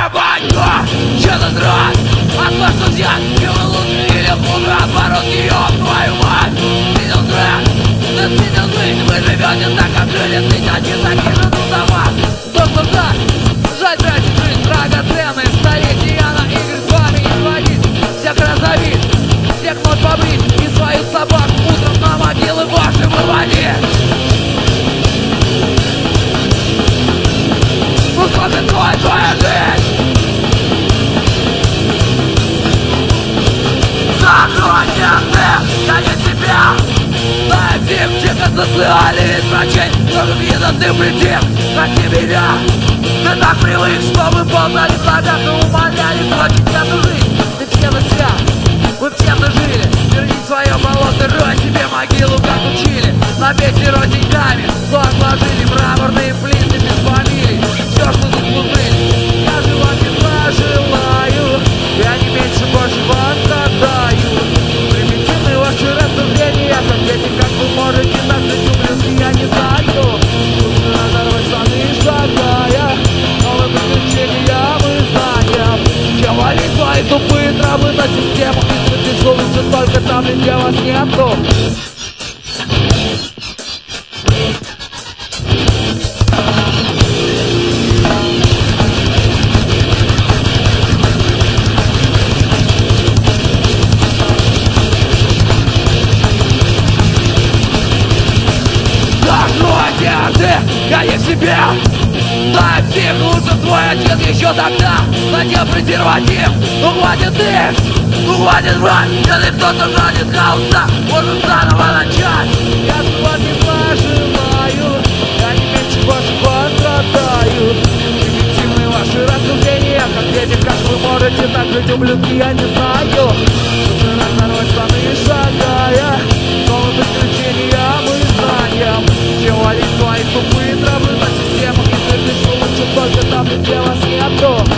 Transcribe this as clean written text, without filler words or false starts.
банька, что-то драть. От вас друзья, его лучше или хуже, оборот ее, твою мать. Видел трек, ты видел жизнь, вы живете так, как жили тысячи таких же за вас. То, что так, жаль тратить жизнь, драгоценные столетия на игры с вами не сводить. Всех разорить, всех ночь побрить и свою собаку утром на могилы ваши выводить. Выходит твоя жизнь. Закройте ты, я не себя. Дай всех социальных врачей, тоже видно ты притих, хоти меня. Ты так привык, чтобы ползали славят и умоляли прочить эту жизнь. Ты все на себя, вы все нажили. Верни свое болото, рой себе могилу, как учили. Набейте рот деньгами, что отложили мраморные плиты без фамилий. Все, что заслужили, я же вам не желаю. Я не меньше, больше вам отдаю. Примитивные ваши рассуждения, как дети, как вы можете так жить ублюдки, я не знаю. Нужно разорвать штаны, шагая. Новые приключения мы знаем. Чем валить свои тупые травы на систему? И ты лучше только там, где вас нету. Я не в себе. Дай всех, лучше твой отец еще тогда надел презерватив. Ну хватит их, ну хватит врать. Если кто-то жаждет хаоса, может заново начать. Я же вас не пожелаю, я не меньше больше пострадаю. Примитивные ваши рассуждения, как дети, как вы можете так жить, ублюдки, я не знаю. Нужно разорвать штаны, шагая. Новые приключения мы знаем. Чем валить свои тупые травы на систему? И ты лучше только там, где вас нету.